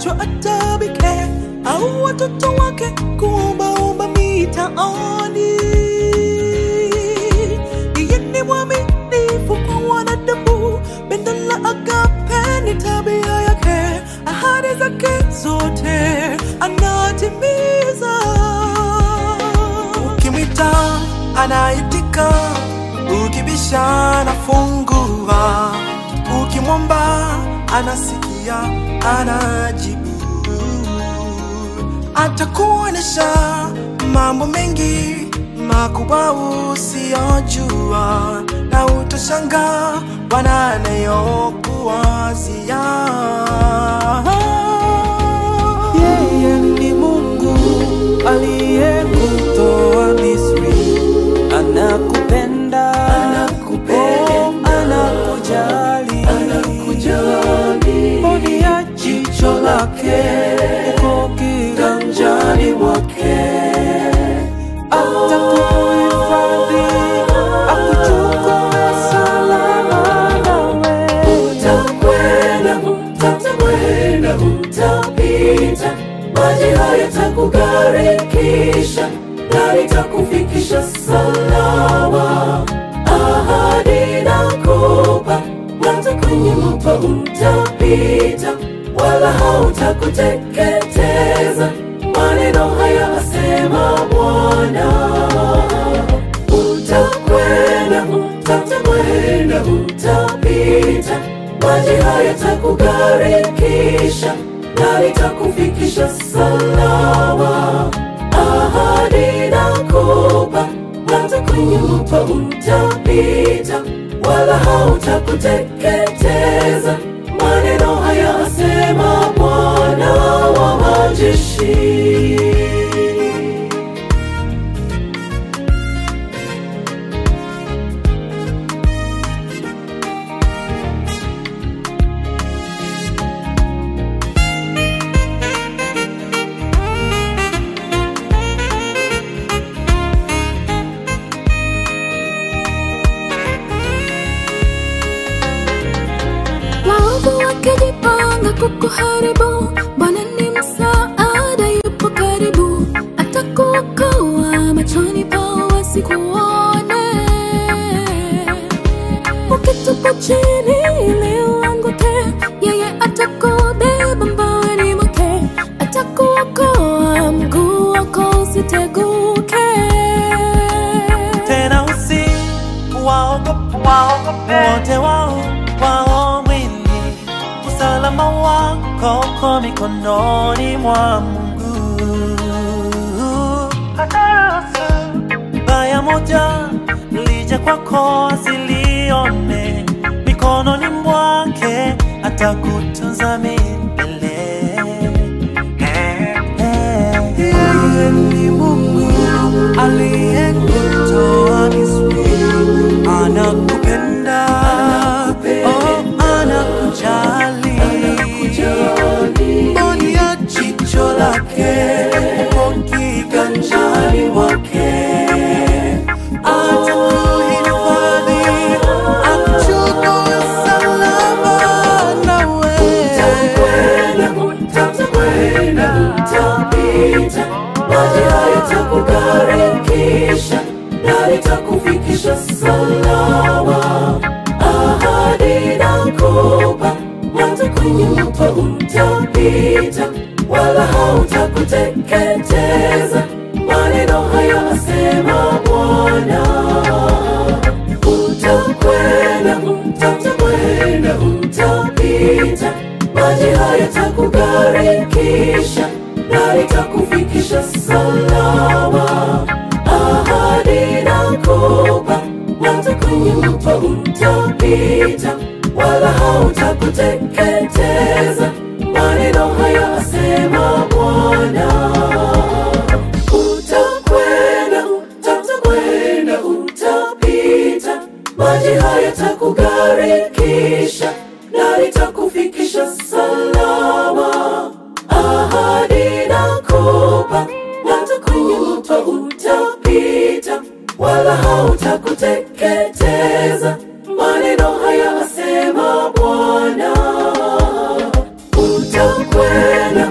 mgonjwa atabike, au watoto wake kuomba mitaani. Yeye ni mwaminifu kwa wanadamu, pendo la agape ni tabia yake, ahadi zake zote anatimiza. Ukimwita anaitika, ukibisha anafungua, ukimwomba anasikia, anajibu. Atakuonesha mambo mengi makubwa usiyojua, na utashangaa wanayokuwazia. Yeye ni Mungu aliyekutoa Misri, anakupenda, anakujali, mboni ya jicho lake uko kiganjani mwake. Atakuhifadhi, akuchukue salama nawe. Utakwenda, utapita, maji hayatakugharikisha, na nitakufikisha salama. Ahadi nakupa, hata kwenye moto utapita, wala hautakuteketeza. Maneno haya asema Bwana. Utakwenda, utapita, maji hayatakugharikisha, na nitakufikisha salama. Ahadi nakupa, hata kwenye moto utapita, wala hautakuteketeza. Maneno haya asema Bwana wa majeshi. Wakijipanga kukuharibu, Bwana ni msaada, yupo karibu, atakuokoa machoni pa wasikuone. Ukitupa chini ili uanguke, yeye atakubeba mbaweni mwake, atakuokoa mguu wako usiteguke. Tena usiwaogope wote wao mwili, usalama wako uko mikononi mwa Mungu. Hataruhusu baya moja lije kwako asilione, mikononi mwake atakutunza milele. Yeye ni Mungu aliyekutoa Misri, anakupenda, anakujali, mboni ya jicho lake uko kiganjani mwake. Atakuhifadhi, akuchukue salama nawe. Utakwenda, utapita, maji hayatakugharikisha, na nitakufikisha salama. Ahadi nakupa, hata kwenye moto utapita, wala hautakuteketeza. Maneno haya asema Bwana. Utakwenda, utapita, maji hayatakugharikisha, na nitakufikisha salama. Ahadi nakupa, hata kwenye moto utapita, wala hautakuteketeza. Maneno haya asema Bwana. Utakwenda, utapita, maji hayatakugharikisha, na nitakufikisha salama. Ahadi nakupa, hata kwenye moto utapita, wala hautakuteketeza. Maneno haya asema Bwana. Utakwenda,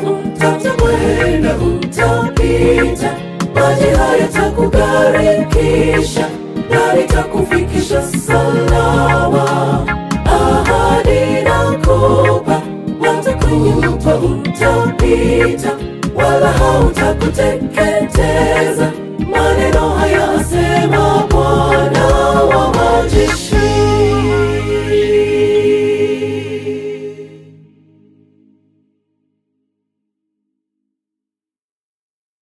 nitakufikisha na nitakufikisha salama. Ahadi nakupa, hata kwenye moto utapita, wala hautakuteketeza.